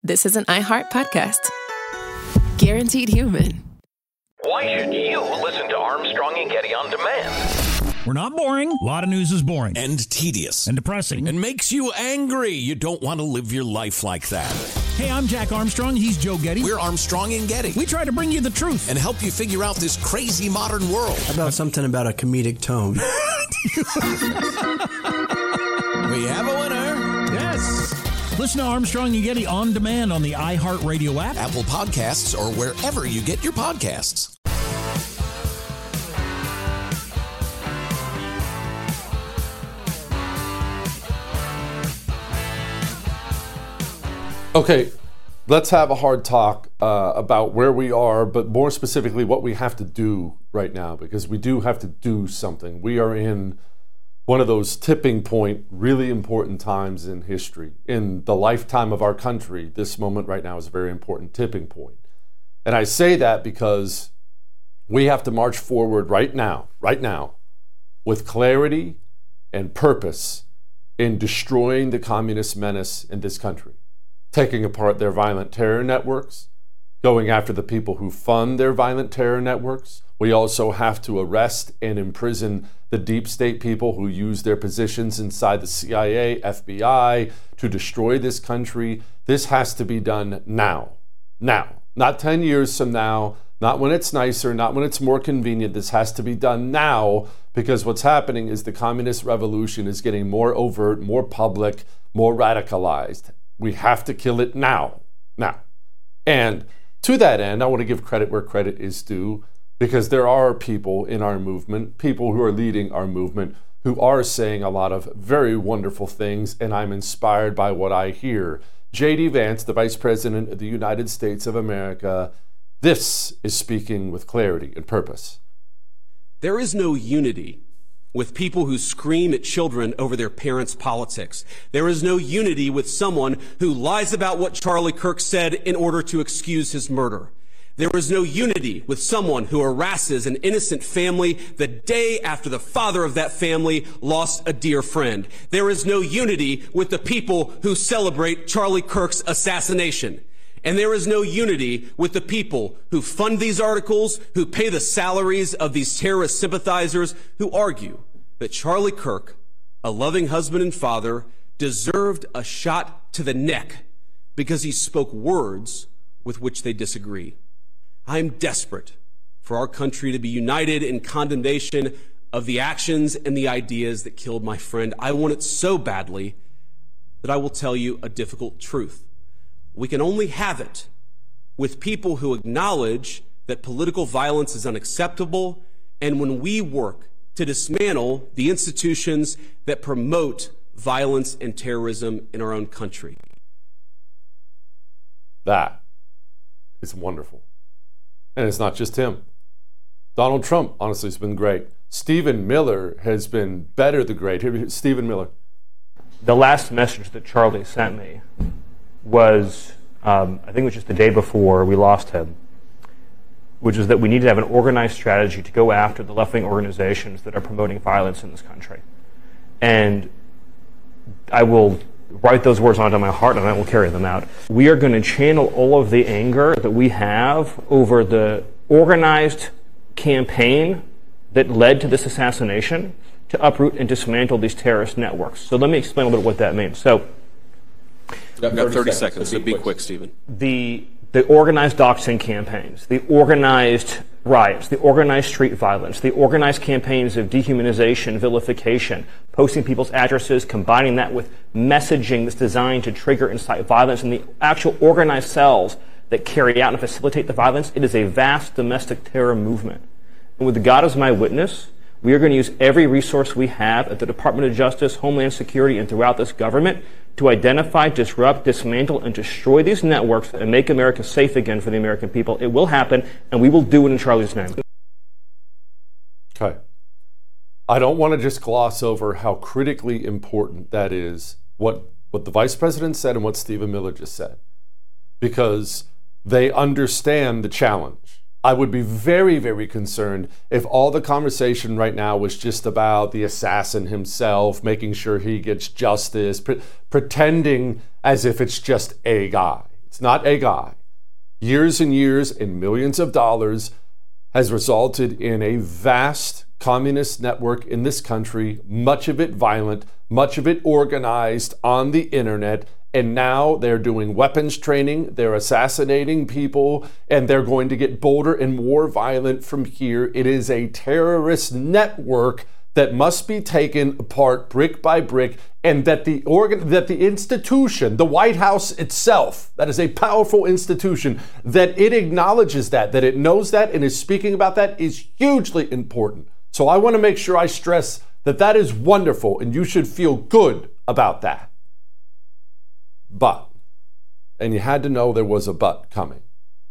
this is an iHeart podcast. Guaranteed human. Why should you listen to Armstrong and Getty on demand? We're not boring. A lot of news is boring. And tedious. And depressing. And makes you angry. You don't want to live your life like that. Hey, I'm Jack Armstrong. He's Joe Getty. We're Armstrong and Getty. We try to bring you the truth. And help you figure out this crazy modern world. How about something about a comedic tone? We have a winner. Yes. Listen to Armstrong and Getty on demand on the iHeartRadio app, Apple Podcasts, or wherever you get your podcasts. Okay, let's have a hard talk about where we are, but more specifically what we have to do right now, because we do have to do something. We are in one of those tipping point, really important times in history. In the lifetime of our country, this moment right now is a very important tipping point. And I say that because we have to march forward right now, with clarity and purpose in destroying the communist menace in this country. Taking apart their violent terror networks, going after the people who fund their violent terror networks. We also have to arrest and imprison the deep state people who use their positions inside the CIA, FBI to destroy this country. This has to be done now. Now, not 10 years from now, not when it's nicer, not when it's more convenient. This has to be done now, because what's happening is the communist revolution is getting more overt, more public, more radicalized. We have to kill it now. And to that end, I want to give credit where credit is due, because there are people in our movement, people who are leading our movement, who are saying a lot of very wonderful things, and I'm inspired by what I hear. J.D. Vance, the Vice President of the United States of America, this is speaking with clarity and purpose. There is no unity with people who scream at children over their parents' politics. There is no unity with someone who lies about what Charlie Kirk said in order to excuse his murder. There is no unity with someone who harasses an innocent family the day after the father of that family lost a dear friend. There is no unity with the people who celebrate Charlie Kirk's assassination. And there is no unity with the people who fund these articles, who pay the salaries of these terrorist sympathizers, who argue that Charlie Kirk, a loving husband and father, deserved a shot to the neck because he spoke words with which they disagree. I am desperate for our country to be united in condemnation of the actions and the ideas that killed my friend. I want it so badly that I will tell you a difficult truth. We can only have it with people who acknowledge that political violence is unacceptable, and when we work to dismantle the institutions that promote violence and terrorism in our own country. That is wonderful. And it's not just him. Donald Trump, honestly, has been great. Stephen Miller has been better than great. Stephen Miller. The last message that Charlie sent me was, I think it was just the day before we lost him, which is that we need to have an organized strategy to go after the left-wing organizations that are promoting violence in this country. And I will write those words onto my heart and I will carry them out. We are going to channel all of the anger that we have over the organized campaign that led to this assassination to uproot and dismantle these terrorist networks. So let me explain a little bit what that means. So, I've got 30 seconds, so be quick, Stephen. The organized doxing campaigns, the organized riots, the organized street violence, the organized campaigns of dehumanization, vilification, posting people's addresses, combining that with messaging that's designed to trigger and incite violence, and the actual organized cells that carry out and facilitate the violence, it is a vast domestic terror movement. And with God as my witness, we are going to use every resource we have at the Department of Justice, Homeland Security, and throughout this government to identify, disrupt, dismantle, and destroy these networks and make America safe again for the American people. It will happen, and we will do it in Charlie's name. Okay. I don't want to just gloss over how critically important that is, what the Vice President said and what Stephen Miller just said, because they understand the challenge. I would be very, very concerned if all the conversation right now was just about the assassin himself, making sure he gets justice, pretending as if it's just a guy. It's not a guy. Years and years and millions of dollars has resulted in a vast communist network in this country, much of it violent, much of it organized on the internet. And now they're doing weapons training, they're assassinating people, and they're going to get bolder and more violent from here. It is a terrorist network that must be taken apart brick by brick, and that the institution, the White House itself, that is a powerful institution, that it acknowledges that it knows that and is speaking about that is hugely important. So I want to make sure I stress that is wonderful, and you should feel good about that. But, and you had to know there was a but coming.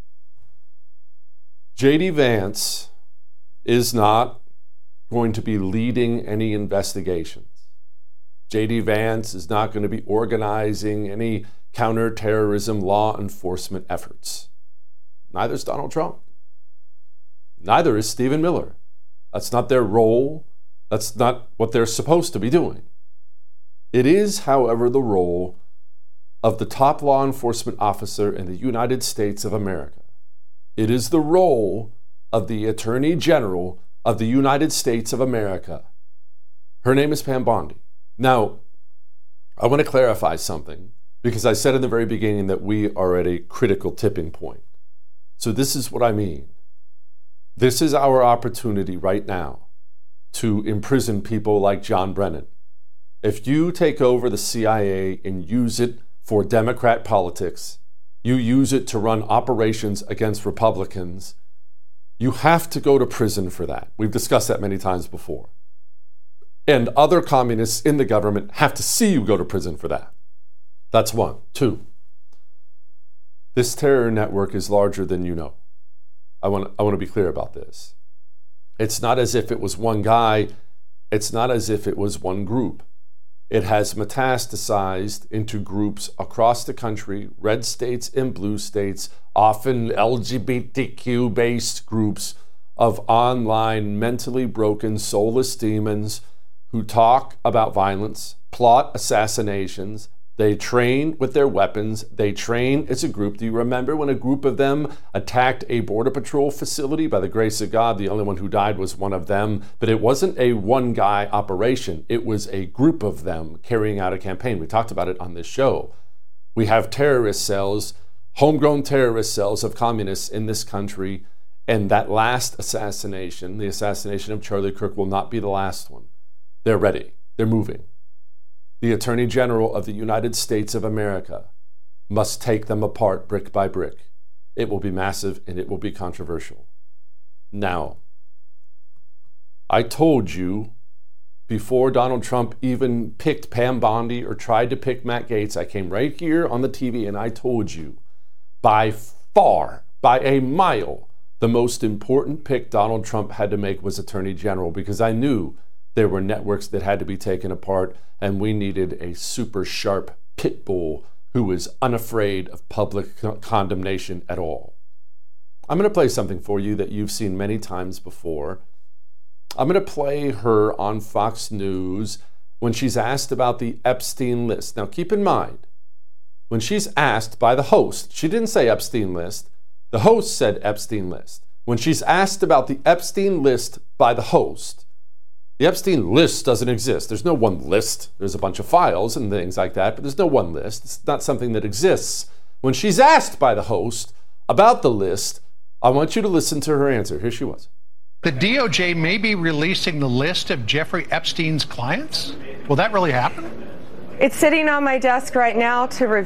J.D. Vance is not going to be leading any investigations. J.D. Vance is not going to be organizing any counterterrorism law enforcement efforts. Neither is Donald Trump. Neither is Stephen Miller. That's not their role. That's not what they're supposed to be doing. It is, however, the role of the top law enforcement officer in the United States of America. It is the role of the Attorney General of the United States of America. Her name is Pam Bondi. Now, I want to clarify something, because I said in the very beginning that we are at a critical tipping point. So this is what I mean. This is our opportunity right now to imprison people like John Brennan. If you take over the CIA and use it for Democrat politics, you use it to run operations against Republicans, you have to go to prison for that. We've discussed that many times before. And other communists in the government have to see you go to prison for that. That's one. Two, this terror network is larger than you know. I want to be clear about this. It's not as if it was one guy. It's not as if it was one group. It has metastasized into groups across the country, red states and blue states, often LGBTQ-based groups of online, mentally broken, soulless demons who talk about violence, plot assassinations. They train with their weapons. They train as a group. Do you remember when a group of them attacked a Border Patrol facility? By the grace of God, the only one who died was one of them. But it wasn't a one-guy operation. It was a group of them carrying out a campaign. We talked about it on this show. We have terrorist cells, homegrown terrorist cells of communists in this country. And that last assassination, the assassination of Charlie Kirk, will not be the last one. They're ready. They're moving. The Attorney General of the United States of America must take them apart brick by brick. It will be massive and it will be controversial. Now, I told you before Donald Trump even picked Pam Bondi or tried to pick Matt Gaetz, I came right here on the TV and I told you, by far, by a mile, the most important pick Donald Trump had to make was Attorney General, because I knew there were networks that had to be taken apart, and we needed a super sharp pit bull who was unafraid of public condemnation at all. I'm going to play something for you that you've seen many times before. I'm going to play her on Fox News when she's asked about the Epstein list. Now, keep in mind, when she's asked by the host, she didn't say Epstein list. The host said Epstein list. When she's asked about the Epstein list by the host, the Epstein list doesn't exist. There's no one list. There's a bunch of files and things like that, but there's no one list. It's not something that exists. When she's asked by the host about the list, I want you to listen to her answer. Here she was. The DOJ may be releasing the list of Jeffrey Epstein's clients? Will that really happen? It's sitting on my desk right now to review.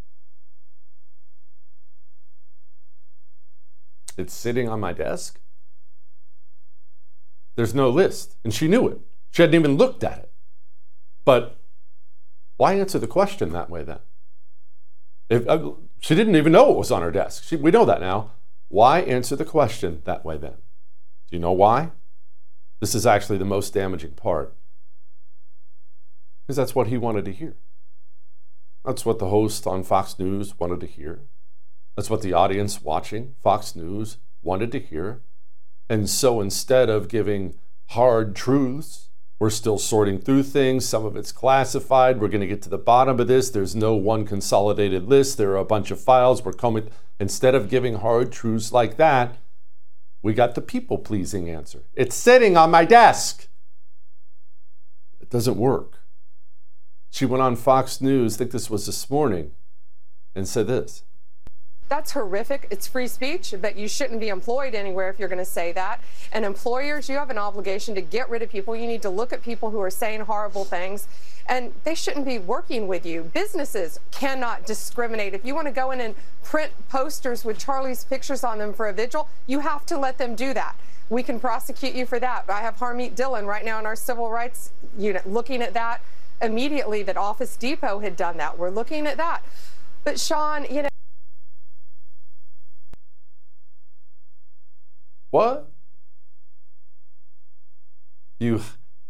It's sitting on my desk? There's no list, and she knew it. She hadn't even looked at it. But why answer the question that way then? She didn't even know it was on her desk. We know that now. Why answer the question that way then? Do you know why? This is actually the most damaging part. Because that's what he wanted to hear. That's what the host on Fox News wanted to hear. That's what the audience watching Fox News wanted to hear. And so instead of giving hard truths, We're still sorting through things. Some of it's classified. We're going to get to the bottom of this. There's no one consolidated list. There are a bunch of files. We're coming. Instead of giving hard truths like that, we got the people-pleasing answer. It's sitting on my desk. It doesn't work. She went on Fox News, I think this was this morning, and said this. That's horrific. It's free speech, but you shouldn't be employed anywhere if you're going to say that. And employers, you have an obligation to get rid of people. You need to look at people who are saying horrible things, and they shouldn't be working with you. Businesses cannot discriminate. If you want to go in and print posters with Charlie's pictures on them for a vigil, you have to let them do that. We can prosecute you for that. I have Harmeet Dillon right now in our civil rights unit looking at that immediately, that Office Depot had done that. We're looking at that. But Sean, you know, what? The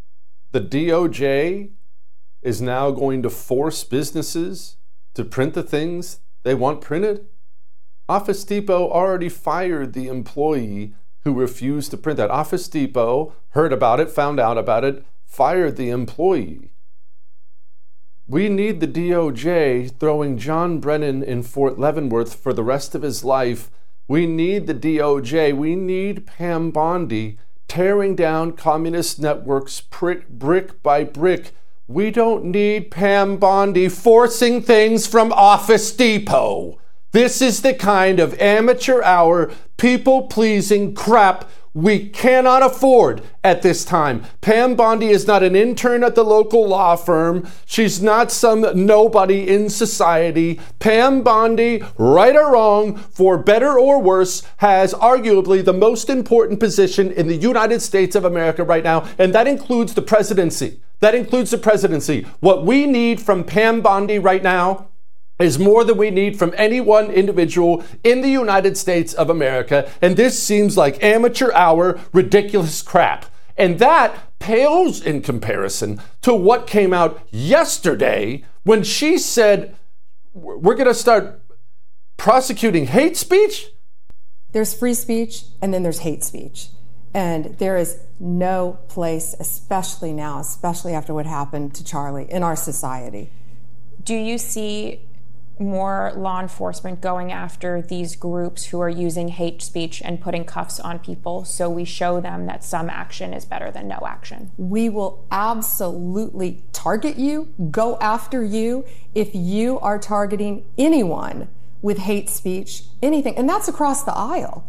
DOJ is now going to force businesses to print the things they want printed? Office Depot already fired the employee who refused to print that. Office Depot heard about it, found out about it, fired the employee. We need the DOJ throwing John Brennan in Fort Leavenworth for the rest of his life. We need the DOJ. We need Pam Bondi tearing down communist networks brick by brick. We don't need Pam Bondi forcing things from Office Depot. This is the kind of amateur hour, people-pleasing crap we cannot afford at this time. Pam Bondi is not an intern at the local law firm. She's not some nobody in society. Pam Bondi, right or wrong, for better or worse, has arguably the most important position in the United States of America right now, and that includes the presidency. That includes the presidency. What we need from Pam Bondi right now is more than we need from any one individual in the United States of America. And this seems like amateur hour, ridiculous crap. And that pales in comparison to what came out yesterday when she said, we're going to start prosecuting hate speech. There's free speech and then there's hate speech. And there is no place, especially now, especially after what happened to Charlie, in our society. Do you see more law enforcement going after these groups who are using hate speech and putting cuffs on people so we show them that some action is better than no action? We will absolutely target you, go after you, if you are targeting anyone with hate speech, anything. And that's across the aisle.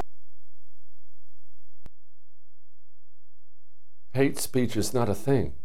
Hate speech is not a thing.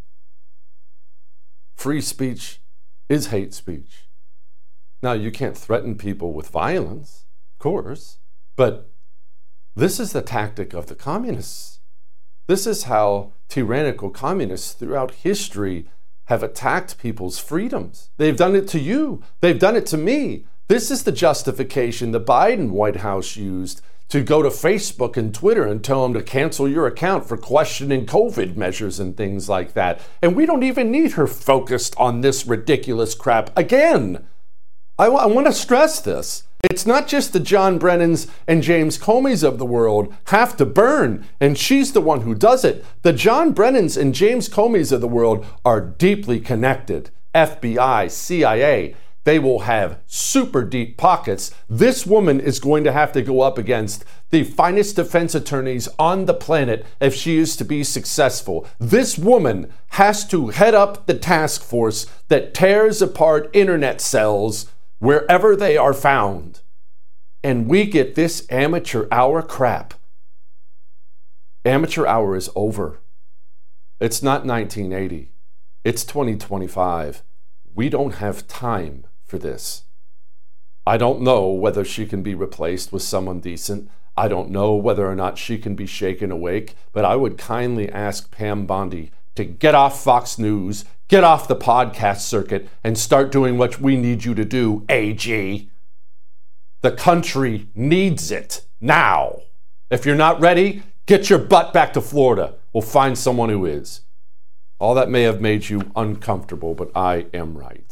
Free speech is hate speech. Now, you can't threaten people with violence, of course, but this is the tactic of the communists. This is how tyrannical communists throughout history have attacked people's freedoms. They've done it to you. They've done it to me. This is the justification the Biden White House used to go to Facebook and Twitter and tell them to cancel your account for questioning COVID measures and things like that. And we don't even need her focused on this ridiculous crap again. I want to stress this. It's not just the John Brennans and James Comeys of the world have to burn, and she's the one who does it. The John Brennans and James Comeys of the world are deeply connected. FBI, CIA, they will have super deep pockets. This woman is going to have to go up against the finest defense attorneys on the planet if she is to be successful. This woman has to head up the task force that tears apart internet cells wherever they are found. And we get this amateur hour crap. Amateur hour is over. It's not 1980. It's 2025. We don't have time for this. I don't know whether she can be replaced with someone decent. I don't know whether or not she can be shaken awake, but I would kindly ask Pam Bondi to get off Fox News, get off the podcast circuit, and start doing what we need you to do, AG. The country needs it now. If you're not ready, get your butt back to Florida. We'll find someone who is. All that may have made you uncomfortable, but I am right.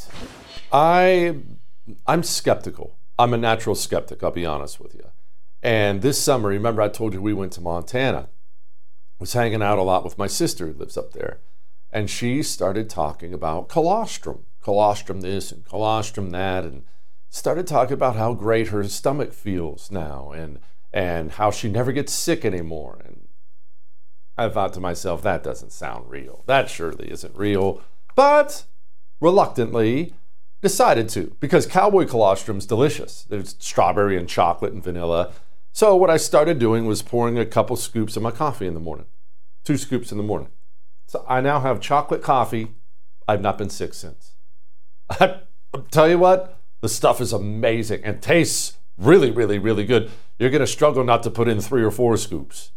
I'm skeptical. I'm a natural skeptic, I'll be honest with you. And this summer, remember I told you we went to Montana. I was hanging out a lot with my sister who lives up there. and she started talking about colostrum this and colostrum that, and started talking about how great her stomach feels now, and how she never gets sick anymore. And I thought to myself, that doesn't sound real. That surely isn't real. But reluctantly decided to, because cowboy colostrum's delicious. There's strawberry and chocolate and vanilla. So what I started doing was pouring a couple scoops of my coffee in the morning. 2 scoops in the morning. So I now have chocolate coffee. I've not been sick since. I'll tell you what, the stuff is amazing and tastes really, really, really good. You're going to struggle not to put in 3 or 4 scoops.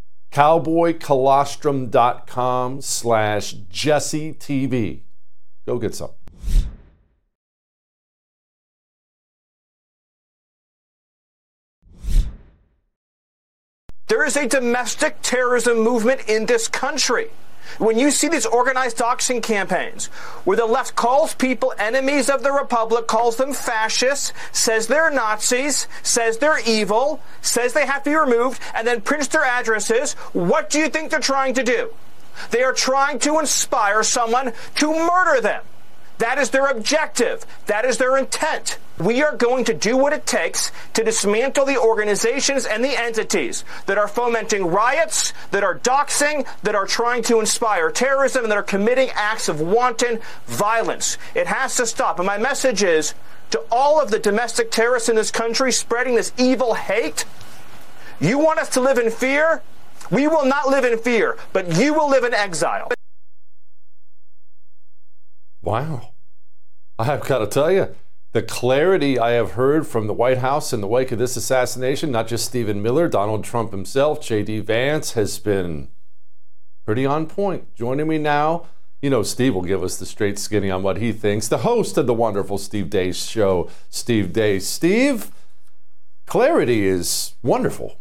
cowboycolostrum.com/JesseTV. Go get some. There is a domestic terrorism movement in this country. When you see these organized doxing campaigns where the left calls people enemies of the republic, calls them fascists, says they're Nazis, says they're evil, says they have to be removed, and then prints their addresses, what do you think they're trying to do? They are trying to inspire someone to murder them. That is their objective. That is their intent. We are going to do what it takes to dismantle the organizations and the entities that are fomenting riots, that are doxing, that are trying to inspire terrorism, and that are committing acts of wanton violence. It has to stop. And my message is to all of the domestic terrorists in this country spreading this evil hate, you want us to live in fear? We will not live in fear, but you will live in exile. Wow. I have got to tell you, the clarity I have heard from the White House in the wake of this assassination, not just Stephen Miller, Donald Trump himself, J.D. Vance, has been pretty on point. Joining me now, you know, Steve will give us the straight skinny on what he thinks. The host of the wonderful Steve Deace show, Steve Deace. Steve, clarity is wonderful.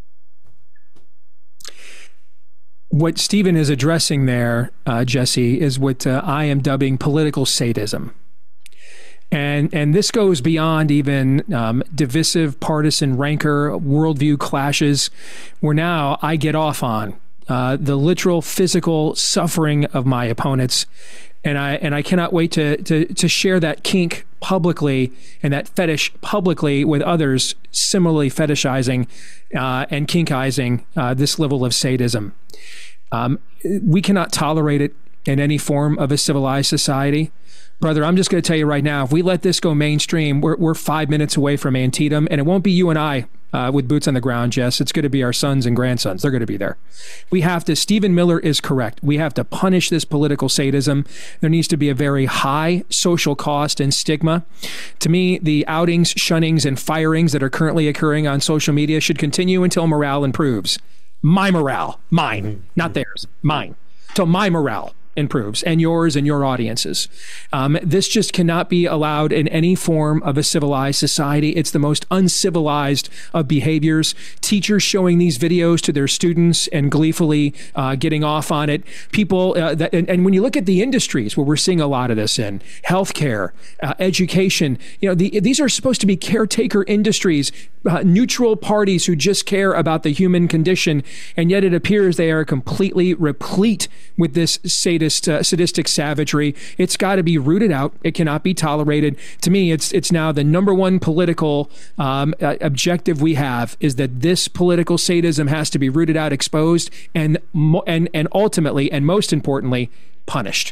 What Stephen is addressing there, Jesse, is what I am dubbing political sadism. And this goes beyond even divisive partisan rancor, worldview clashes, where now I get off on the literal physical suffering of my opponents. And I cannot wait to share that kink publicly and that fetish publicly with others similarly fetishizing and kinkizing this level of sadism. We cannot tolerate it in any form of a civilized society. Brother, I'm just going to tell you right now, if we let this go mainstream, we're 5 minutes away from Antietam, and it won't be you and I with boots on the ground, Jess. It's going to be our sons and grandsons. They're going to be there. We have to, Stephen Miller is correct. We have to punish this political sadism. There needs to be a very high social cost and stigma. To me, the outings, shunnings, and firings that are currently occurring on social media should continue until morale improves. My morale, mine, not theirs, mine, till my morale improves, and yours and your audiences. This just cannot be allowed in any form of a civilized society. It's the most uncivilized of behaviors. Teachers showing these videos to their students and gleefully getting off on it. People, and when you look at the industries where we're seeing a lot of this in, healthcare, education, you know, these are supposed to be caretaker industries, neutral parties who just care about the human condition, and yet it appears they are completely replete with this sadistic savagery. It's got to be rooted out. It cannot be tolerated. To me, it's now the number one political objective we have is that this political sadism has to be rooted out, exposed, and ultimately, and most importantly, punished.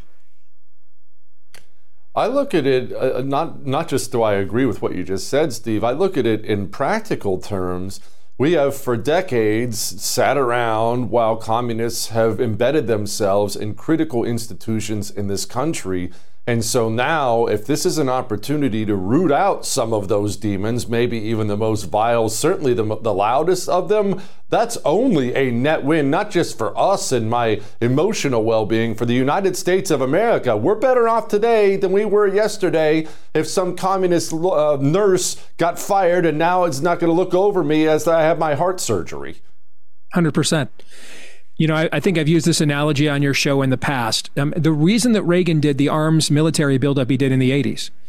I look at it, not just do I agree with what you just said, Steve, I look at it in practical terms. We have for decades sat around while communists have embedded themselves in critical institutions in this country. And so now, if this is an opportunity to root out some of those demons, maybe even the most vile, certainly the loudest of them, that's only a net win, not just for us and my emotional well-being, for the United States of America. We're better off today than we were yesterday if some communist nurse got fired and now it's not going to look over me as I have my heart surgery. 100%. You know, I think I've used this analogy on your show in the past. The reason that Reagan did the arms military buildup he did in the 80s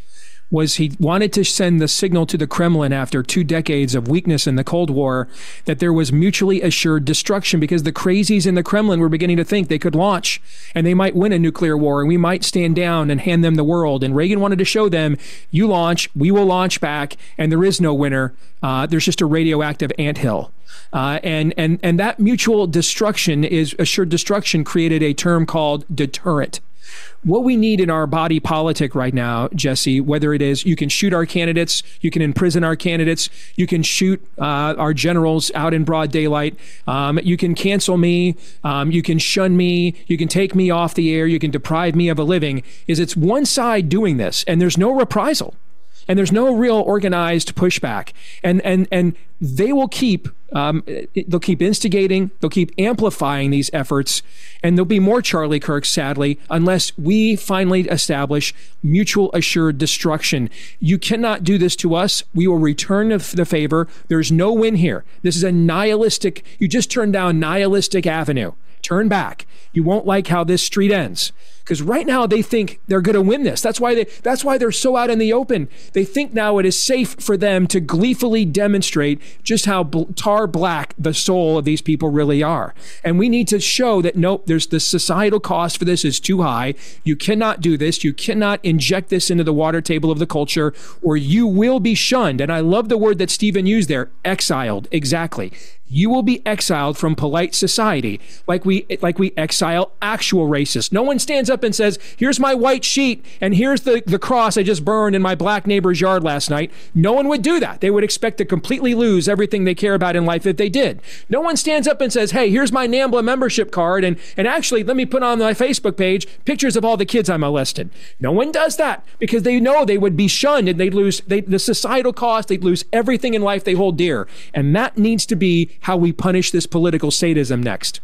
was he wanted to send the signal to the Kremlin after 2 decades of weakness in the Cold War that there was mutually assured destruction, because the crazies in the Kremlin were beginning to think they could launch and they might win a nuclear war and we might stand down and hand them the world. And Reagan wanted to show them, you launch, we will launch back, and there is no winner. There's just a radioactive anthill. And that mutual destruction is assured destruction created a term called deterrent. What we need in our body politic right now, Jesse, whether it is you can shoot our candidates, you can imprison our candidates, you can shoot our generals out in broad daylight, you can cancel me, you can shun me, you can take me off the air, you can deprive me of a living, is it's one side doing this, and there's no reprisal. And there's no real organized pushback, and they will keep they'll keep instigating, they'll keep amplifying these efforts, and there'll be more Charlie Kirks, sadly, unless we finally establish mutual assured destruction. You cannot do this to us. We will return the favor. There's no win here. This is a nihilistic. You just turned down nihilistic avenue. Turn back. You won't like how this street ends. Because right now they think they're going to win this. That's why they're so out in the open. They think now it is safe for them to gleefully demonstrate just how tar black the soul of these people really are. And we need to show that, nope, there's the societal cost for this is too high. You cannot do this. You cannot inject this into the water table of the culture, or you will be shunned. And I love the word that Stephen used there, exiled. Exactly. You will be exiled from polite society, like we exile actual racists. No one stands up and says, here's my white sheet and here's the cross I just burned in my black neighbor's yard last night. No one would do that. They would expect to completely lose everything they care about in life if they did. No one stands up and says, hey, here's my NAMBLA membership card and actually let me put on my Facebook page pictures of all the kids I molested. No one does that because they know they would be shunned and they'd lose the societal cost. They'd lose everything in life they hold dear. And that needs to be how we punish this political sadism next.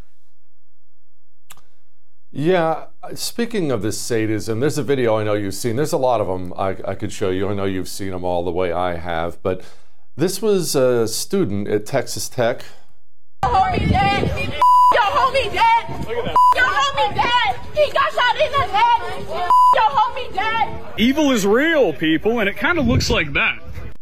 Yeah, speaking of this sadism, there's a video I know you've seen. There's a lot of them I could show you. I know you've seen them all the way I have, but this was a student at Texas Tech. Your homie dead. Your homie dead. Look at that. Your homie dead. He got shot in the head. Your homie dead. Evil is real, people, and it kind of looks like that.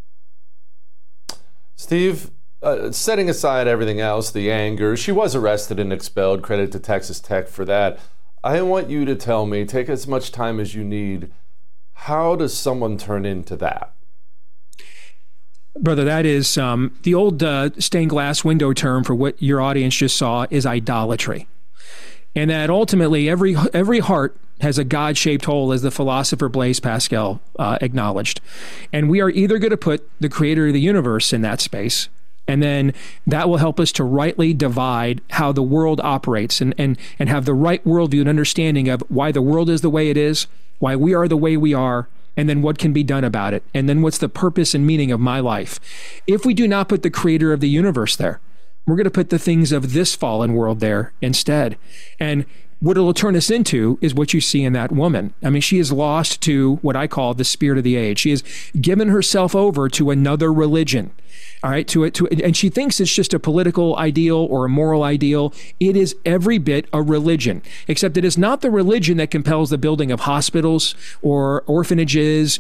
Steve, setting aside everything else, the anger, she was arrested and expelled. Credit to Texas Tech for that. I want you to tell me, take as much time as you need, how does someone turn into that? Brother, that is the old stained glass window term for what your audience just saw is idolatry. And that ultimately every heart has a God-shaped hole, as the philosopher Blaise Pascal acknowledged. And we are either going to put the creator of the universe in that space, and then that will help us to rightly divide how the world operates and have the right worldview and understanding of why the world is the way it is, why we are the way we are, and then what can be done about it, and then what's the purpose and meaning of my life. If we do not put the creator of the universe there, we're going to put the things of this fallen world there instead. And what it'll turn us into is what you see in that woman. I mean, she is lost to what I call the spirit of the age. She has given herself over to another religion, all right, and she thinks it's just a political ideal or a moral ideal. It is every bit a religion, except it is not the religion that compels the building of hospitals or orphanages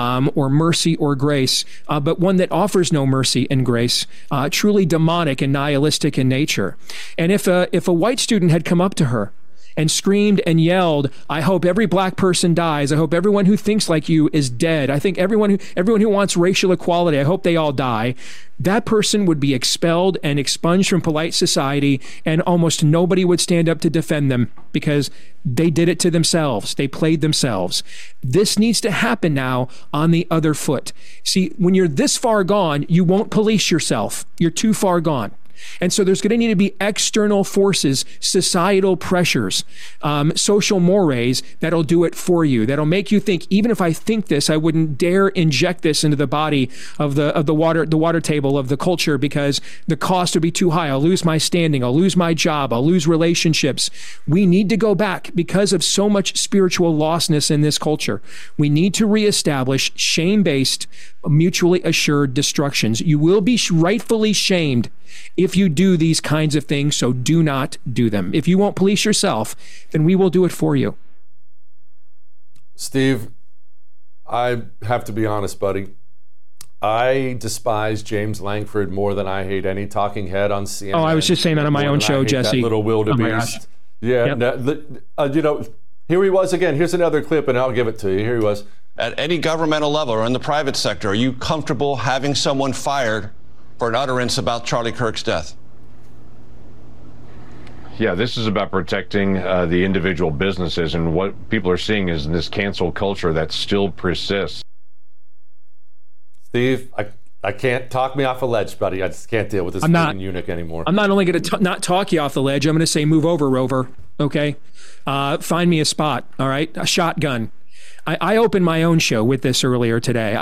or mercy or grace, but one that offers no mercy and grace, truly demonic and nihilistic in nature. And if a white student had come up to her and screamed and yelled, I hope every black person dies. I hope everyone who thinks like you is dead. I think everyone who wants racial equality, I hope they all die. That person would be expelled and expunged from polite society, and almost nobody would stand up to defend them because they did it to themselves. They played themselves. This needs to happen now on the other foot. See, when you're this far gone, you won't police yourself. You're too far gone. And so there's going to need to be external forces, societal pressures, social mores that'll do it for you. That'll make you think, even if I think this, I wouldn't dare inject this into the body of the water table of the culture because the cost would be too high. I'll lose my standing. I'll lose my job. I'll lose relationships. We need to go back because of so much spiritual lostness in this culture. We need to reestablish shame-based, mutually assured destructions. You will be rightfully shamed if you do these kinds of things, so do not do them. If you won't police yourself, then we will do it for you. Steve, I have to be honest, buddy. I despise James Lankford more than I hate any talking head on CNN. Oh, I was just saying that on my own show, Jesse. That little wildebeest. Yeah, yep. Here he was again. Here's another clip, and I'll give it to you. Here he was. At any governmental level or in the private sector, are you comfortable having someone fired for an utterance about Charlie Kirk's death? Yeah, this is about protecting the individual businesses, and what people are seeing is this cancel culture that still persists. Steve, I can't talk me off a ledge, buddy. I just can't deal with this eunuch anymore. I'm not only going to not talk you off the ledge, I'm going to say move over, Rover, okay? Find me a spot, all right? A shotgun. I opened my own show with this earlier today.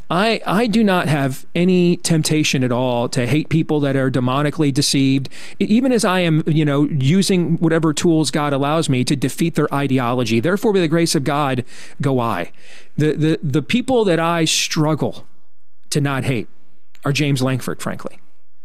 I do not have any temptation at all to hate people that are demonically deceived, even as I am, using whatever tools God allows me to defeat their ideology. Therefore, by the grace of God, go I. The people that I struggle to not hate are James Lankford, frankly.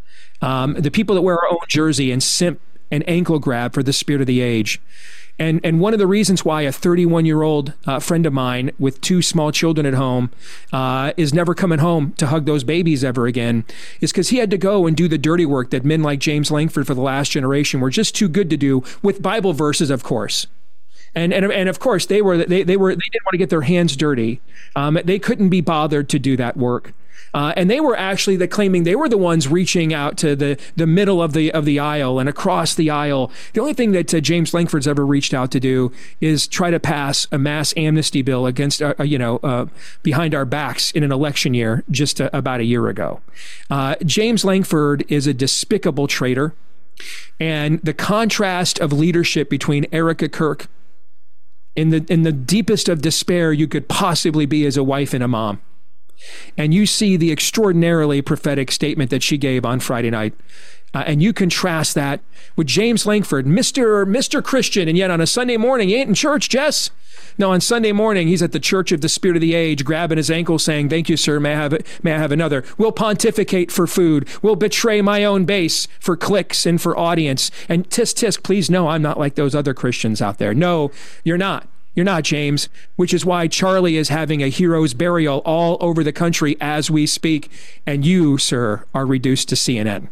The people that wear our own jersey and simp and ankle grab for the spirit of the age. And one of the reasons why a 31-year-old friend of mine with 2 small children at home is never coming home to hug those babies ever again is because he had to go and do the dirty work that men like James Lankford for the last generation were just too good to do, with Bible verses, of course. And of course they didn't want to get their hands dirty. They couldn't be bothered to do that work. And they were actually claiming they were the ones reaching out to the middle of the aisle and across the aisle. The only thing that James Lankford's ever reached out to do is try to pass a mass amnesty bill against behind our backs in an election year just about a year ago. James Lankford is a despicable traitor, and the contrast of leadership between Erica Kirk in the deepest of despair you could possibly be as a wife and a mom. And you see the extraordinarily prophetic statement that she gave on Friday night. And you contrast that with James Lankford, Mr. Christian, and yet on a Sunday morning, he ain't in church, Jess. No, on Sunday morning, he's at the Church of the Spirit of the Age, grabbing his ankle, saying, "Thank you, sir. May I have another? We'll pontificate for food. We'll betray my own base for clicks and for audience. And tisk, tisk, please, no, I'm not like those other Christians out there. No, you're not. You're not, James, which is why Charlie is having a hero's burial all over the country as we speak, and you, sir, are reduced to CNN."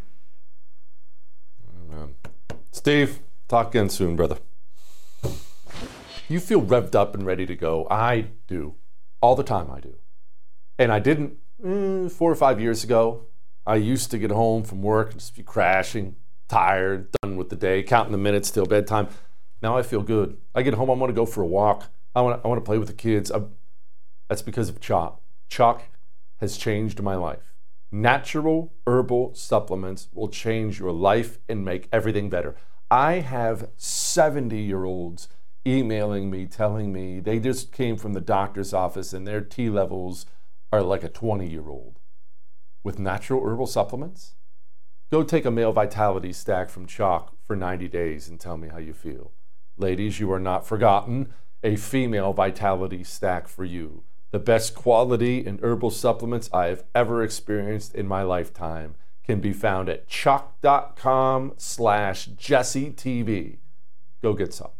Amen. Steve, talk again soon, brother. You feel revved up and ready to go. I do. All the time I do. And I didn't 4 or 5 years ago. I used to get home from work and just be crashing, tired, done with the day, counting the minutes till bedtime. Now I feel good. I get home, I want to go for a walk. I want to play with the kids. That's because of Choq. Choq has changed my life. Natural herbal supplements will change your life and make everything better. I have 70-year-olds emailing me, telling me they just came from the doctor's office and their T levels are like a 20-year-old. With natural herbal supplements? Go take a male vitality stack from Choq for 90 days and tell me how you feel. Ladies, you are not forgotten. A female vitality stack for you. The best quality in herbal supplements I have ever experienced in my lifetime can be found at choq.com/JesseTV. Go get some.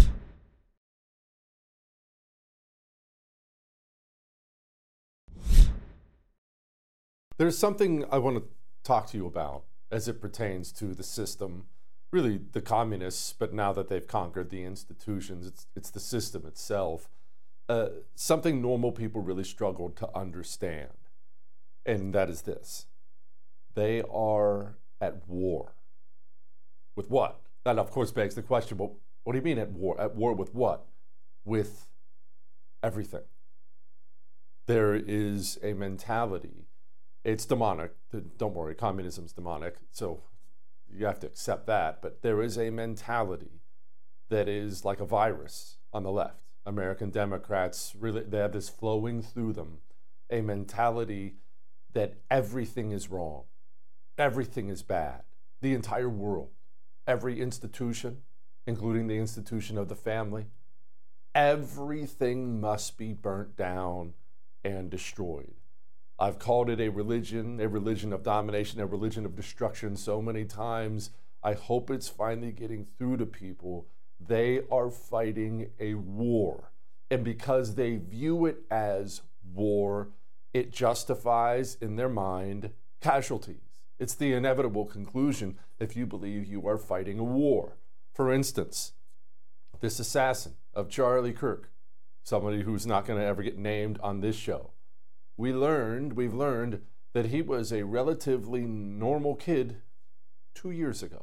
There's something I want to talk to you about as it pertains to the system. Really, the communists, but now that they've conquered the institutions, it's the system itself. Something normal people really struggle to understand, and that is this. They are at war. With what? That, of course, begs the question, well, what do you mean at war? At war with what? With everything. There is a mentality. It's demonic. Don't worry, communism's demonic, so you have to accept that. But there is a mentality that is like a virus on the left. American Democrats, really, they have this flowing through them, a mentality that everything is wrong. Everything is bad. The entire world, every institution, including the institution of the family, everything must be burnt down and destroyed. I've called it a religion of domination, a religion of destruction so many times. I hope it's finally getting through to people. They are fighting a war. And because they view it as war, it justifies in their mind casualties. It's the inevitable conclusion if you believe you are fighting a war. For instance, this assassin of Charlie Kirk, somebody who's not going to ever get named on this show, we've learned that he was a relatively normal kid 2 years ago.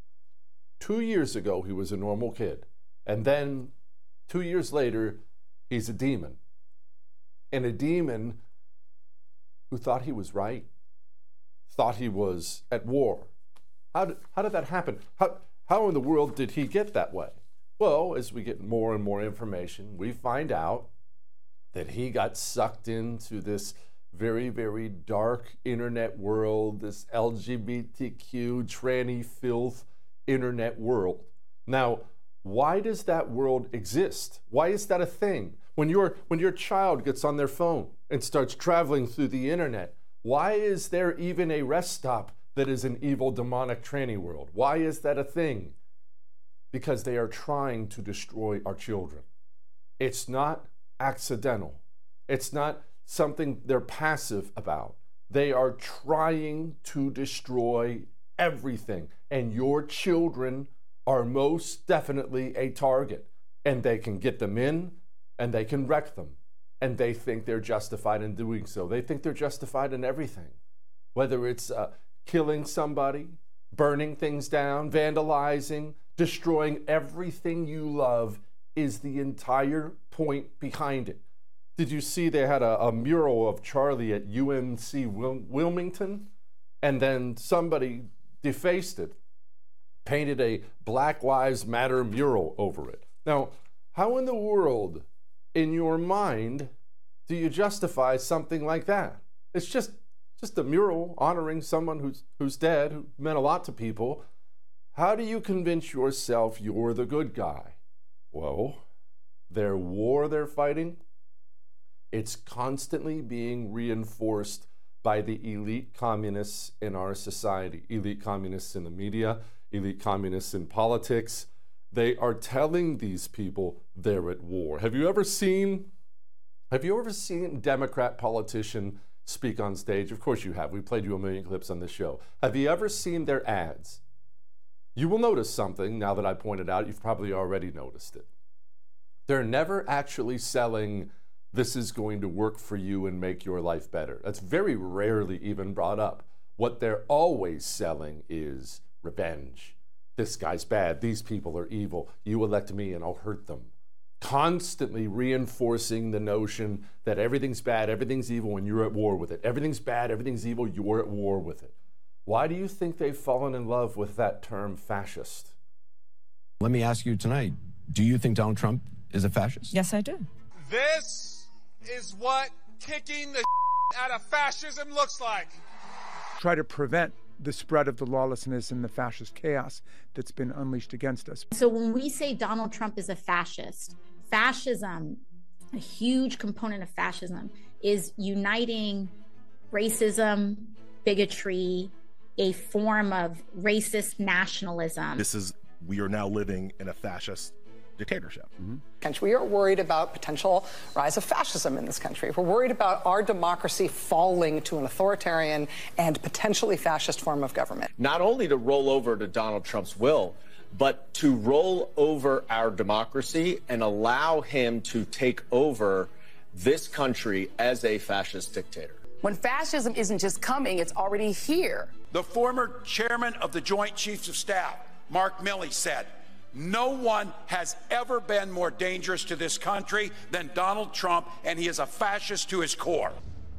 2 years ago, he was a normal kid. And then 2 years later, he's a demon. And a demon who thought he was right, thought he was at war. How did that happen? How in the world did he get that way? Well, as we get more and more information, we find out that he got sucked into this very, very dark internet world, this LGBTQ, tranny filth internet world. Now, why does that world exist? Why is that a thing? When your child gets on their phone and starts traveling through the internet, why is there even a rest stop that is an evil, demonic tranny world? Why is that a thing? Because they are trying to destroy our children. It's not accidental. It's not something they're passive about. They are trying to destroy everything. And your children are most definitely a target. And they can get them in and they can wreck them. And they think they're justified in doing so. They think they're justified in everything. Whether it's killing somebody, burning things down, vandalizing, destroying everything you love is the entire point behind it. Did you see they had a mural of Charlie at UNC Wilmington? And then somebody defaced it, painted a Black Lives Matter mural over it. Now, how in the world, in your mind, do you justify something like that? It's just a mural honoring someone who's dead, who meant a lot to people. How do you convince yourself you're the good guy? Well, their war they're fighting, it's constantly being reinforced by the elite communists in our society, elite communists in the media, elite communists in politics. They are telling these people they're at war. Have you ever seen a Democrat politician speak on stage? Of course you have. We played you a million clips on this show. Have you ever seen their ads? You will notice something now that I pointed out. You've probably already noticed it. They're never actually selling, this is going to work for you and make your life better. That's very rarely even brought up. What they're always selling is revenge. This guy's bad. These people are evil. You elect me and I'll hurt them. Constantly reinforcing the notion that everything's bad, everything's evil, and you're at war with it. Everything's bad, everything's evil, you're at war with it. Why do you think they've fallen in love with that term fascist? Let me ask you tonight, do you think Donald Trump is a fascist? Yes, I do. This is what kicking the out of fascism looks like. Try to prevent the spread of the lawlessness and the fascist chaos that's been unleashed against us. So when we say Donald Trump is a fascist, fascism, a huge component of fascism is uniting racism, bigotry, a form of racist nationalism. We are now living in a fascist dictatorship. We are worried about potential rise of fascism in this country. We're worried about our democracy falling to an authoritarian and potentially fascist form of government. Not only to roll over to Donald Trump's will, but to roll over our democracy and allow him to take over this country as a fascist dictator. When fascism isn't just coming, it's already here. The former chairman of the Joint Chiefs of Staff, Mark Milley, said, "No one has ever been more dangerous to this country than Donald Trump, and he is a fascist to his core."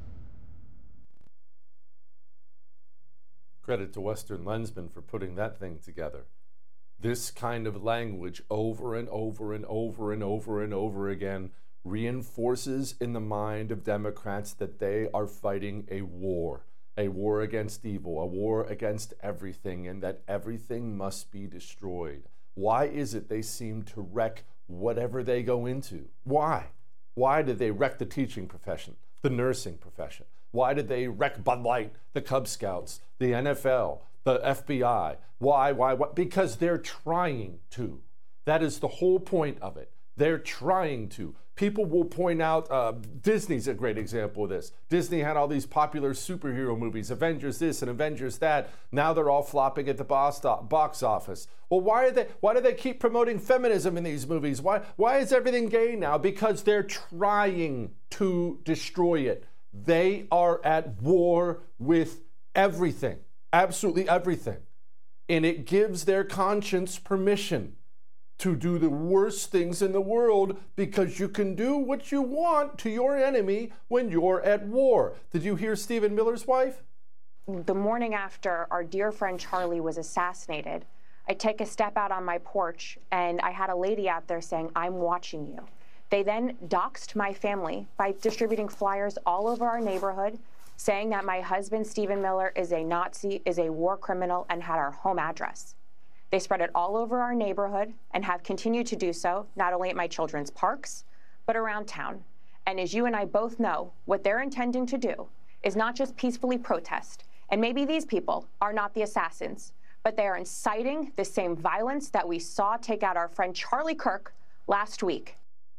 Credit to Western Lensman for putting that thing together. This kind of language over and over and over and over and over again reinforces in the mind of Democrats that they are fighting a war against evil, a war against everything, and that everything must be destroyed. Why is it they seem to wreck whatever they go into? Why? Why did they wreck the teaching profession, the nursing profession? Why did they wreck Bud Light, the Cub Scouts, the NFL, the FBI? Why? Because they're trying to. That is the whole point of it. They're trying to. People will point out, Disney's a great example of this. Disney had all these popular superhero movies, Avengers this and Avengers that. Now they're all flopping at the box office. Well, why do they keep promoting feminism in these movies? Why is everything gay now? Because they're trying to destroy it. They are at war with everything, absolutely everything. And it gives their conscience permission to do the worst things in the world, because you can do what you want to your enemy when you're at war. Did you hear Stephen Miller's wife? The morning after our dear friend Charlie was assassinated, I take a step out on my porch and I had a lady out there saying, "I'm watching you." They then doxed my family by distributing flyers all over our neighborhood saying that my husband, Stephen Miller, is a Nazi, is a war criminal, and had our home address. They spread it all over our neighborhood and have continued to do so, not only at my children's parks, but around town. And as you and I both know, what they're intending to do is not just peacefully protest. And maybe these people are not the assassins, but they are inciting the same violence that we saw take out our friend Charlie Kirk last week.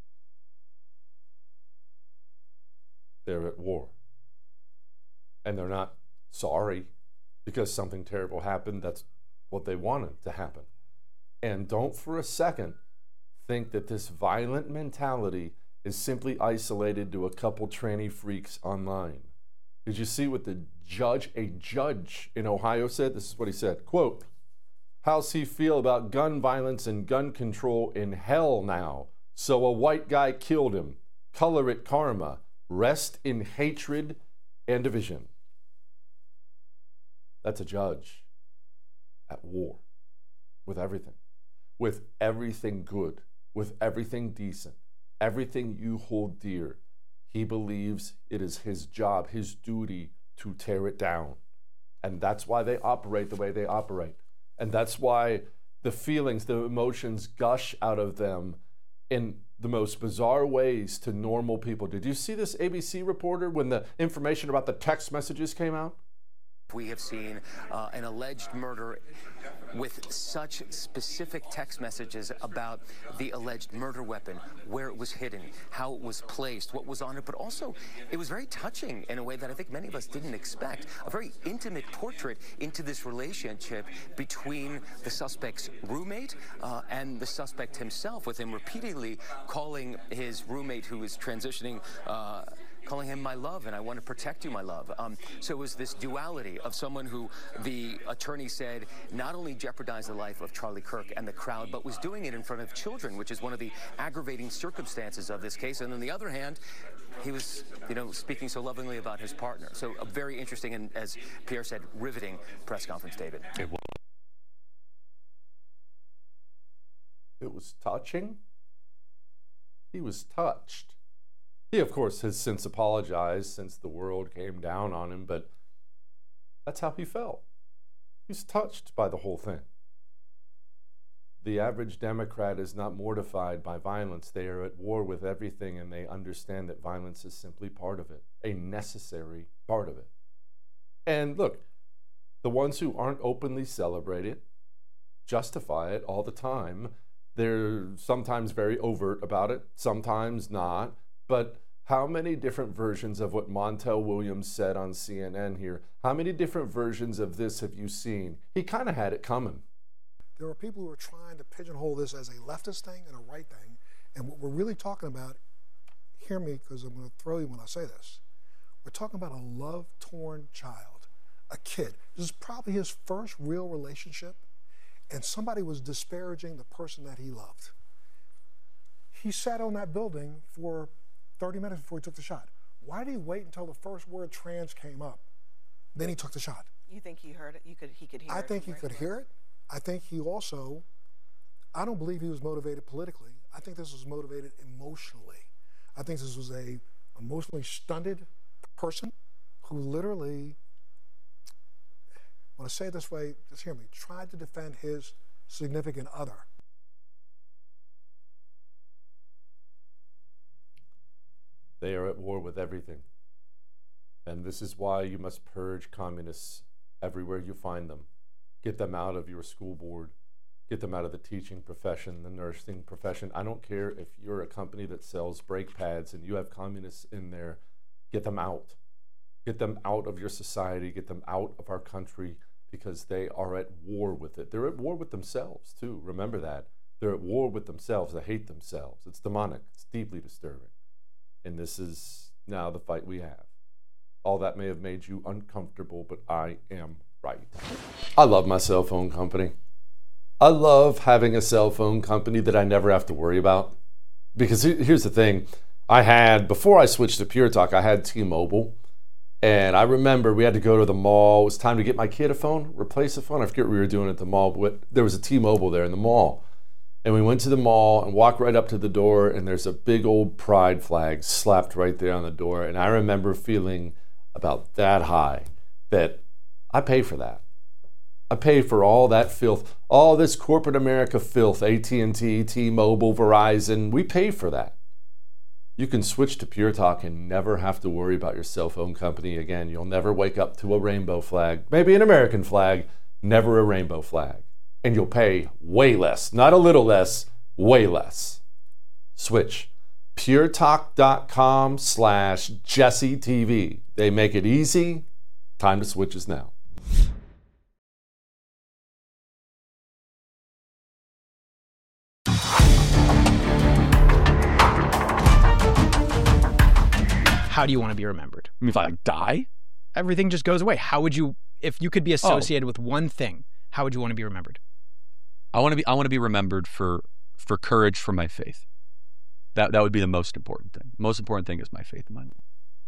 They're at war. And they're not sorry because something terrible happened. That's what they wanted to happen. And don't for a second think that this violent mentality is simply isolated to a couple tranny freaks online. Did you see what a judge in Ohio said? This is what he said, quote, "How's he feel about gun violence and gun control in hell now? So a white guy killed him. Color it karma. Rest in hatred and division." That's a judge at war with everything good, with everything decent, everything you hold dear. He believes it is his job, his duty to tear it down. And that's why they operate the way they operate. And that's why the feelings, the emotions gush out of them in the most bizarre ways to normal people. Did you see this ABC reporter when the information about the text messages came out? We have seen an alleged murder with such specific text messages about the alleged murder weapon, where it was hidden, how it was placed, what was on it, but also it was very touching in a way that I think many of us didn't expect. A very intimate portrait into this relationship between the suspect's roommate and the suspect himself, with him repeatedly calling his roommate who is transitioning calling him my love, and I want to protect you, my love. So it was this duality of someone who the attorney said not only jeopardized the life of Charlie Kirk and the crowd, but was doing it in front of children, which is one of the aggravating circumstances of this case. And on the other hand, he was, speaking so lovingly about his partner. So a very interesting and, as Pierre said, riveting press conference, David. It was touching. He was touched. He, of course, has since apologized since the world came down on him, but that's how he felt. He's touched by the whole thing. The average Democrat is not mortified by violence. They are at war with everything, and they understand that violence is simply part of it, a necessary part of it. And look, the ones who aren't openly celebrate it justify it all the time. They're sometimes very overt about it, sometimes not. But how many different versions of what Montel Williams said on CNN here, how many different versions of this have you seen? He kind of had it coming. There are people who are trying to pigeonhole this as a leftist thing and a right thing. And what we're really talking about, hear me because I'm going to throw you when I say this, we're talking about a love-torn child, a kid. This is probably his first real relationship, and somebody was disparaging the person that he loved. He sat on that building for 30 minutes before he took the shot. Why did he wait until the first word trans came up? Then he took the shot. You think he heard it? He could hear it? I think he could hear it. I think he also, I don't believe he was motivated politically. I think this was motivated emotionally. I think this was a emotionally stunted person who literally, when I say it this way, just hear me, tried to defend his significant other. They are at war with everything. And this is why you must purge communists everywhere you find them. Get them out of your school board. Get them out of the teaching profession, the nursing profession. I don't care if you're a company that sells brake pads and you have communists in there. Get them out. Get them out of your society. Get them out of our country, because they are at war with it. They're at war with themselves, too. Remember that. They're at war with themselves. They hate themselves. It's demonic. It's deeply disturbing. And this is now the fight we have. All that may have made you uncomfortable, but I am right. I love my cell phone company. I love having a cell phone company that I never have to worry about. Because here's the thing. Before I switched to Pure Talk, I had T-Mobile. And I remember we had to go to the mall. It was time to get my kid a phone, replace a phone. I forget what we were doing at the mall, but there was a T-Mobile there in the mall. And we went to the mall and walked right up to the door, and there's a big old pride flag slapped right there on the door. And I remember feeling about that high that I pay for that. I pay for all that filth, all this corporate America filth, AT&T, T-Mobile, Verizon. We pay for that. You can switch to Pure Talk and never have to worry about your cell phone company again. You'll never wake up to a rainbow flag, maybe an American flag, never a rainbow flag. And you'll pay way less, not a little less, way less. Switch. puretalk.com/JesseTV. They make it easy. Time to switch is now. How do you want to be remembered? I mean, if I die, everything just goes away. How would you, if you could be associated with one thing, how would you want to be remembered? I want to be remembered for courage for my faith. That would be the most important thing. The most important thing is my faith in my life.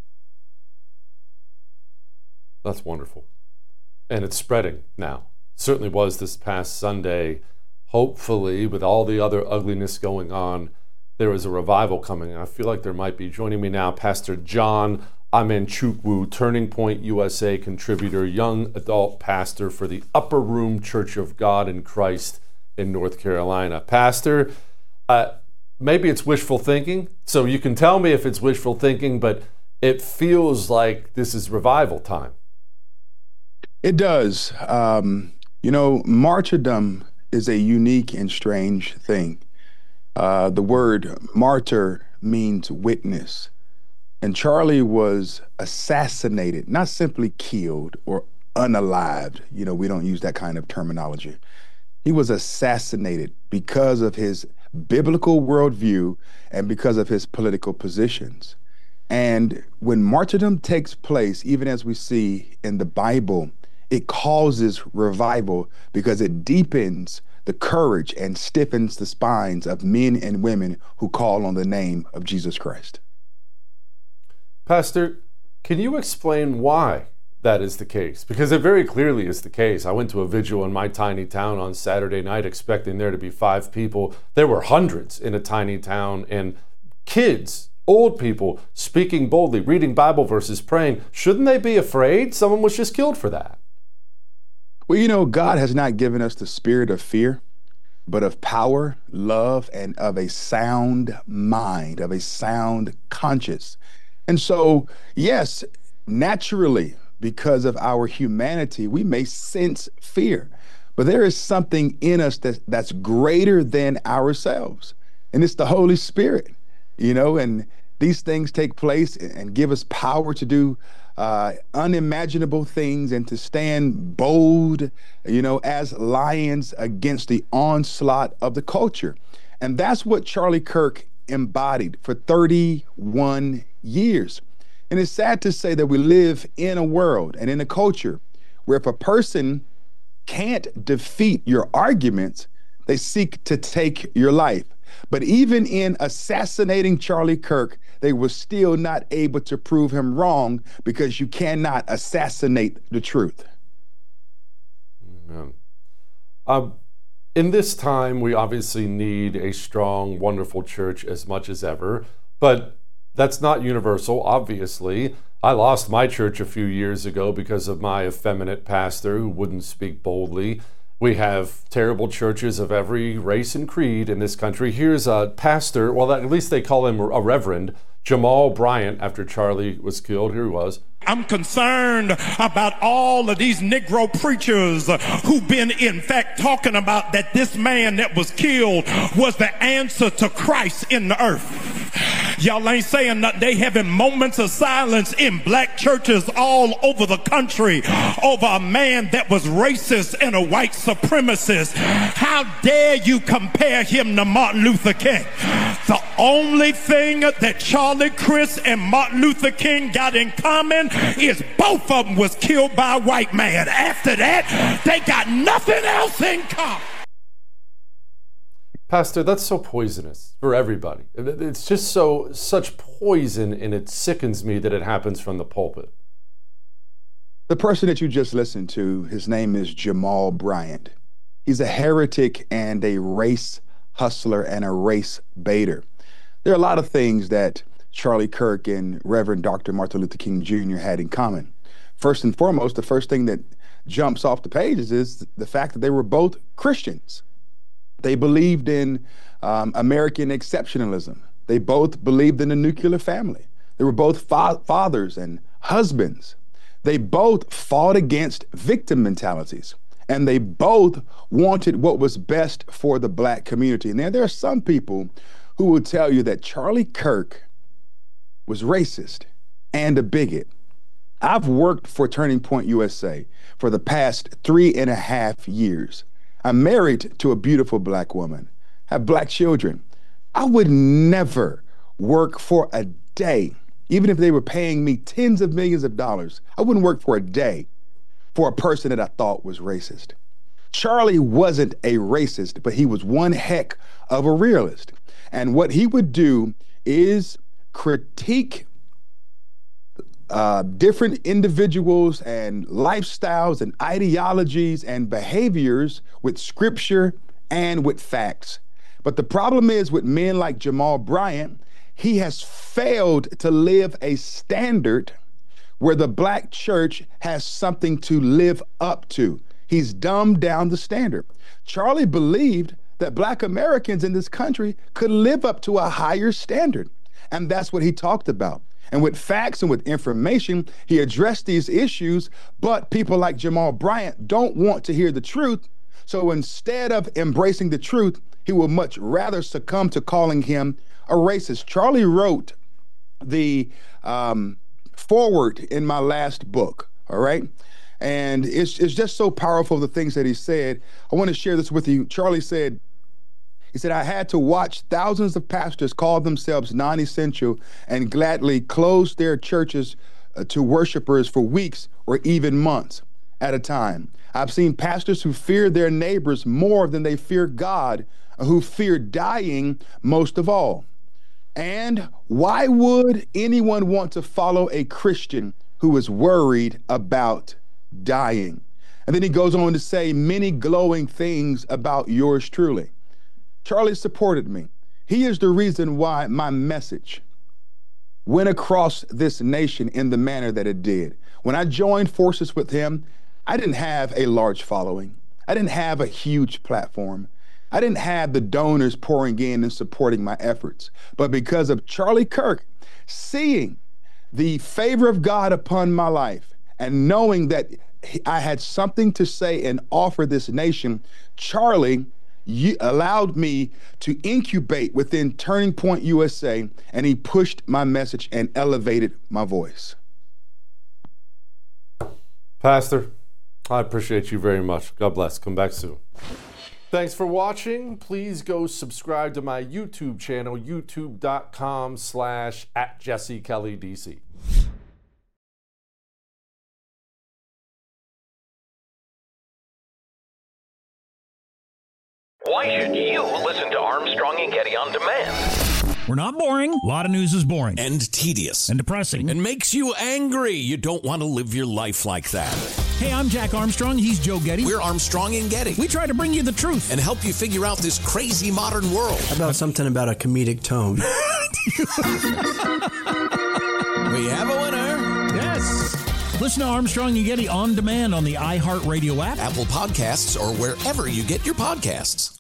That's wonderful. And it's spreading now. Certainly was this past Sunday. Hopefully, with all the other ugliness going on, there is a revival coming. I feel like there might be. Joining me now, Pastor John Amanchukwu, Turning Point USA contributor, young adult pastor for the Upper Room Church of God in Christ in North Carolina. Pastor, maybe it's wishful thinking, so you can tell me if it's wishful thinking, but it feels like this is revival time. It does. Martyrdom is a unique and strange thing. The word martyr means witness. And Charlie was assassinated, not simply killed or unalived. We don't use that kind of terminology. He was assassinated because of his biblical worldview and because of his political positions. And when martyrdom takes place, even as we see in the Bible, it causes revival because it deepens the courage and stiffens the spines of men and women who call on the name of Jesus Christ. Pastor, can you explain why that is the case? Because it very clearly is the case. I went to a vigil in my tiny town on Saturday night expecting there to be 5 people. There were hundreds in a tiny town, and kids, old people, speaking boldly, reading Bible verses, praying. Shouldn't they be afraid? Someone was just killed for that. Well, God has not given us the spirit of fear, but of power, love, and of a sound mind, of a sound conscience. And so, yes, naturally, because of our humanity, we may sense fear, but there is something in us that's greater than ourselves. And it's the Holy Spirit, and these things take place and give us power to do unimaginable things and to stand bold, as lions against the onslaught of the culture. And that's what Charlie Kirk embodied for 31 years. And it's sad to say that we live in a world and in a culture where if a person can't defeat your arguments, they seek to take your life. But even in assassinating Charlie Kirk, they were still not able to prove him wrong because you cannot assassinate the truth. Amen. In this time, we obviously need a strong, wonderful church as much as ever, but that's not universal, obviously. I lost my church a few years ago because of my effeminate pastor who wouldn't speak boldly. We have terrible churches of every race and creed in this country. Here's a pastor, well, at least they call him a reverend, Jamal Bryant, after Charlie was killed. Here he was. I'm concerned about all of these Negro preachers who've been, in fact, talking about that this man that was killed was the answer to Christ in the earth. Y'all ain't saying that. They having moments of silence in black churches all over the country over a man that was racist and a white supremacist. How dare you compare him to Martin Luther King? The only thing that Charlie Crist and Martin Luther King got in common is both of them was killed by a white man. After that, they got nothing else in common. Pastor, that's so poisonous for everybody. It's just such poison, and it sickens me that it happens from the pulpit. The person that you just listened to, his name is Jamal Bryant. He's a heretic and a race hustler and a race baiter. There are a lot of things that Charlie Kirk and Reverend Dr. Martin Luther King Jr. had in common. First and foremost, the first thing that jumps off the pages is the fact that they were both Christians. They believed in American exceptionalism. They both believed in the nuclear family. They were both fathers and husbands. They both fought against victim mentalities. And they both wanted what was best for the black community. And there are some people who will tell you that Charlie Kirk was racist and a bigot. I've worked for Turning Point USA for the past 3.5 years. I'm married to a beautiful black woman, have black children. I would never work for a day, even if they were paying me tens of millions of dollars. I wouldn't work for a day for a person that I thought was racist. Charlie wasn't a racist, but he was one heck of a realist. And what he would do is critique different individuals and lifestyles and ideologies and behaviors with scripture and with facts. But the problem is with men like Jamal Bryant, he has failed to live a standard where the black church has something to live up to. He's dumbed down the standard. Charlie believed that black Americans in this country could live up to a higher standard. And that's what he talked about. And with facts and with information, he addressed these issues, but people like Jamal Bryant don't want to hear the truth. So instead of embracing the truth, he will much rather succumb to calling him a racist. Charlie wrote the foreword in my last book, all right? And it's just so powerful, the things that he said. I want to share this with you. Charlie said, I had to watch thousands of pastors call themselves non-essential and gladly close their churches to worshipers for weeks or even months at a time. I've seen pastors who fear their neighbors more than they fear God, who fear dying most of all. And why would anyone want to follow a Christian who is worried about dying? And then he goes on to say many glowing things about yours truly. Charlie supported me. He is the reason why my message went across this nation in the manner that it did. When I joined forces with him, I didn't have a large following. I didn't have a huge platform. I didn't have the donors pouring in and supporting my efforts. But because of Charlie Kirk, seeing the favor of God upon my life and knowing that I had something to say and offer this nation, Charlie allowed me to incubate within Turning Point USA, and he pushed my message and elevated my voice. Pastor, I appreciate you very much. God bless. Come back soon. Thanks for watching. Please go subscribe to my YouTube channel, youtube.com/@JesseKellyDC. Why should you listen to Armstrong and Getty on demand? We're not boring. A lot of news is boring. And tedious. And depressing. And makes you angry. You don't want to live your life like that. Hey, I'm Jack Armstrong. He's Joe Getty. We're Armstrong and Getty. We try to bring you the truth. And help you figure out this crazy modern world. How about something about a comedic tone? We have a winner. Yes. Listen to Armstrong and Getty on demand on the iHeartRadio app, Apple Podcasts, or wherever you get your podcasts.